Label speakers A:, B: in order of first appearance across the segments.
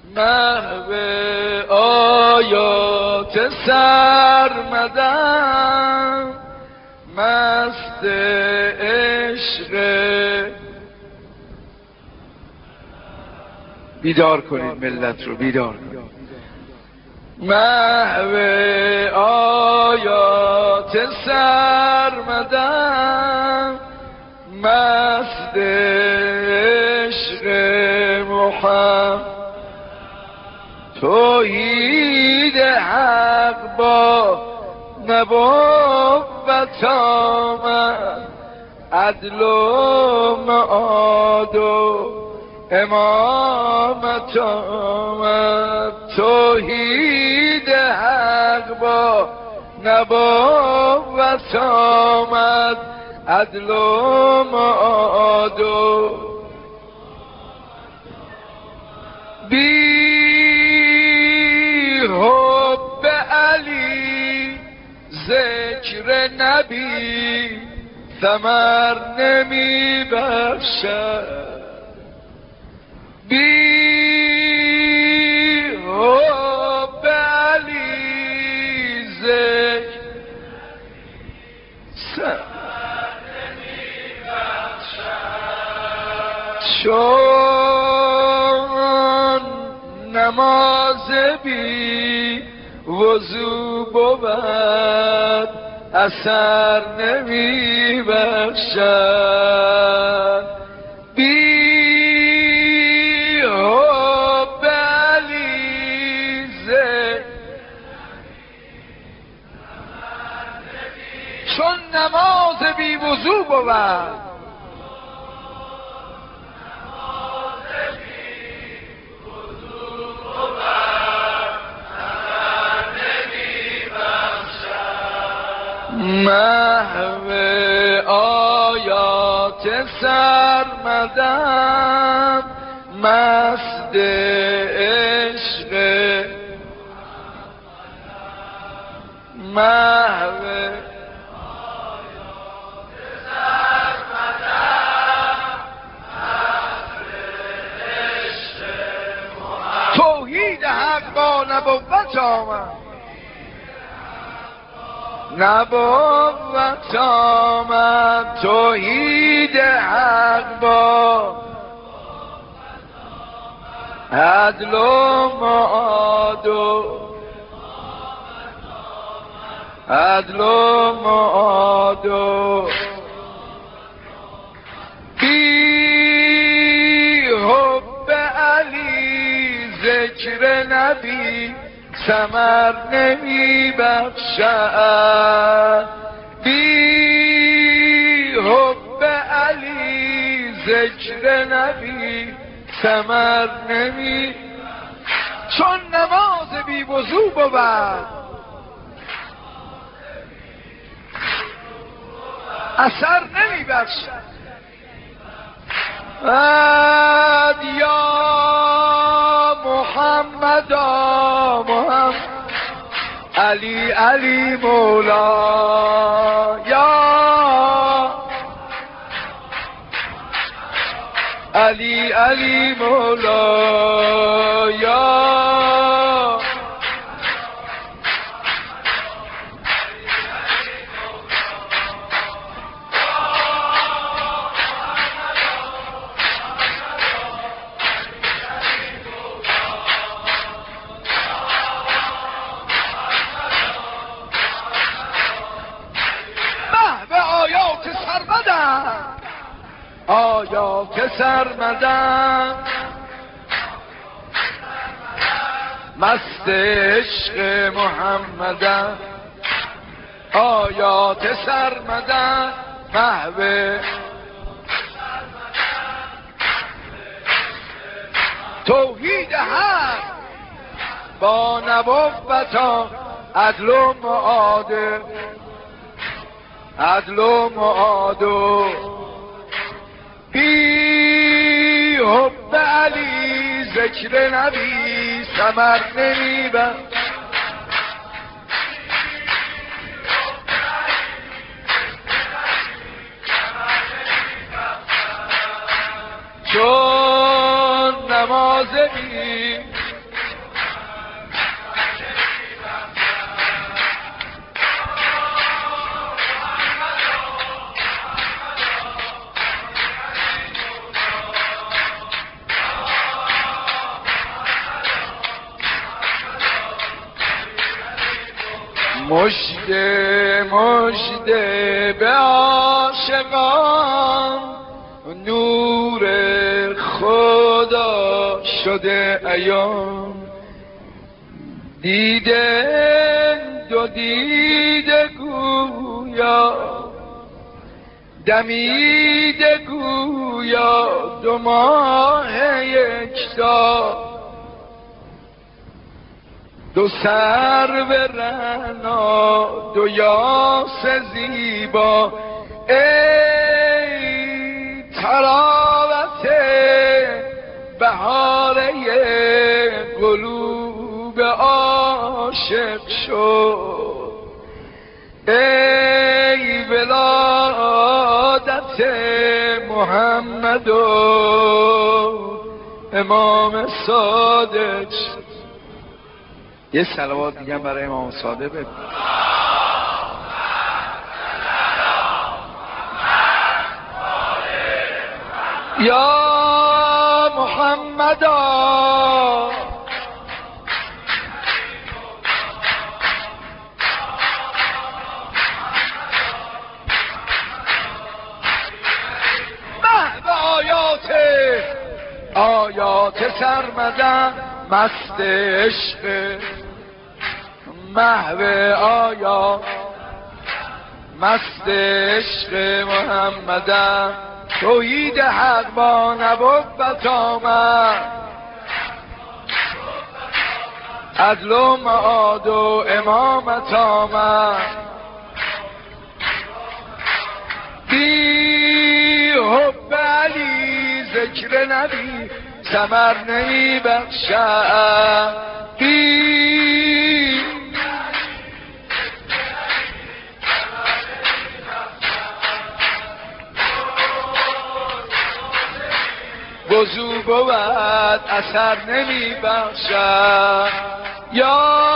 A: محو آیات سرمدم مست عشق. بیدار کنید ملت رو، بیدار کنید. محو آیات سرمدم مست عشق محمد. توحید حق با نبوت آمد، عدل و معاد و امامت آمد. توحید حق با نبوت آمد، عدل و معاد و بی حب علی ذکر نبی ثمر نمی بخشد. بی حب علی ذکر ثمر نمی بخشد. چون نماز بی وضو بود اثر نمی بخشد. بی حب علی ذکر چون نماز بی وضو بود محو آیات سرمدم مست عشق. محو آیات سرمدم مست عشق محمد. توحید حق با نبوت آمد، نبوت آمد. توحید حق با عدل و معاد و عدل و معاد و بی حب علی ذکر نبی ثمر نمی بخشد. بی حب علی ذکر نبی ثمر نمی. چون نماز بی وضو بود اثر نمی بخشد. یا محمد محمد علی علی مولا. یا علی علی مولا. یا آیات سرمدم مست عشق محمدم. آیات سرمدم محو توحید حق با نبوت عدل و معاد، عدل و معاد و بی حب علی ذکر نبی ثمر نمی بخشد. چون نماز بی مژده مژده به عاشقان نور خدا شده عیان دیده دو دیده گویا دمیده گویا دو ماه یکتا دو سر به رعنا دو یاس زیبا ای تراوت بهاره قلوب عاشق شد ای ولادت محمد و امام صادق. یه صلوات دیگه برای امام صادق بگو. یا محمد محو آیات سرمدن مست عشق محو آیات مست عشق محمدم توحید حق با نبوت آمد عدل و معاد و امامت آمد بی حب علی ذکر نبی ثمر نمی بخشد بی وضو بود اثر نمی بخشد یا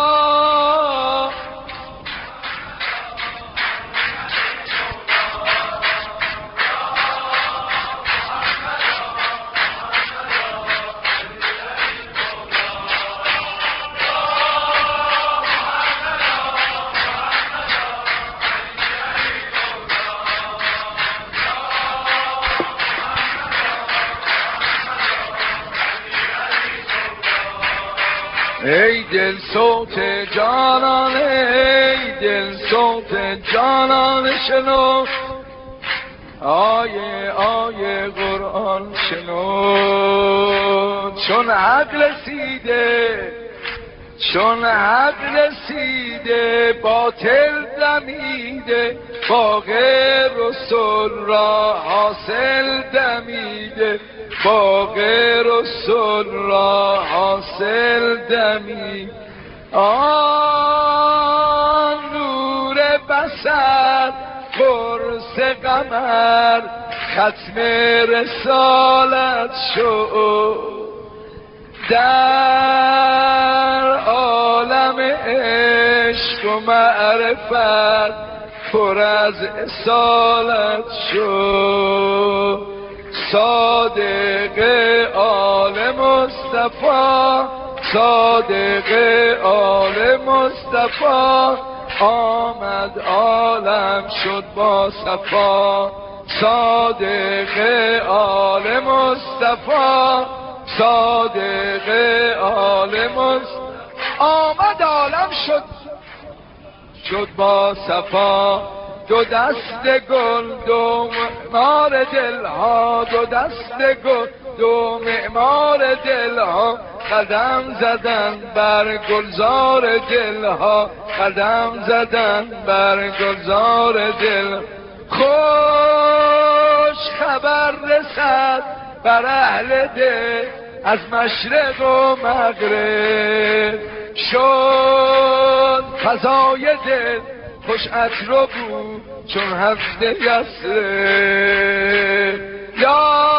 A: ای دل صوت جانان ای دل صوت جانان شنو آیه قرآن شنو چون حق رسیده باطل دمیده باغ رسول را حاصل دمیده باغ رسول را حاصل دمی آن نور بصر قرص قمر ختم رسالت شد در عالم عشق و معرفت پر از اصالت شد صادق آل مصطفی صادق آل مصطفی آمد عالم شد با صفا صادق آل مصطفی صادق آل مصطفی آمد عالم شد با صفا دو دست گل دو معمار دلها دو دست گل دو معمار دلها قدم زدن بر گلزار دلها قدم زدن بر گلزار دل خوش خبر رسد بر اهل دل از مشرق و مغرب شد فضای دل خوش عطر و بو چون هفت یسره یا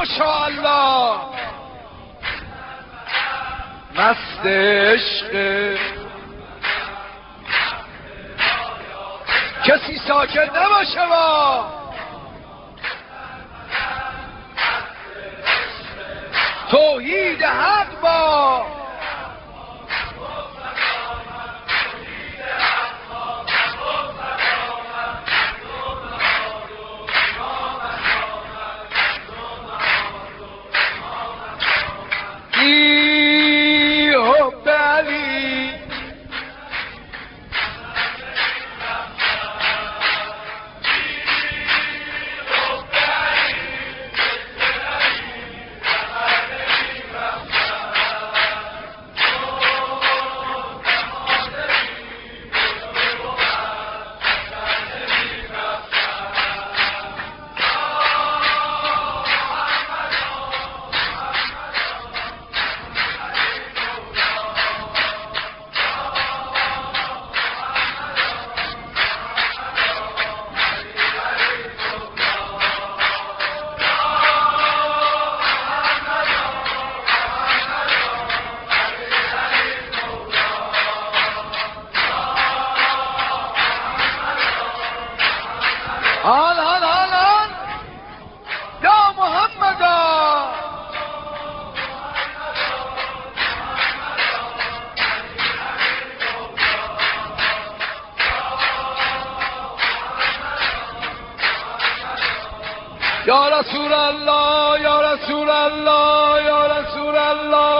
A: ماشاءالله مست عشق کسی ساکت نباشه با توحید حق با ای حب علی آن یا محمد یا رسول الله یا رسول الله یا رسول الله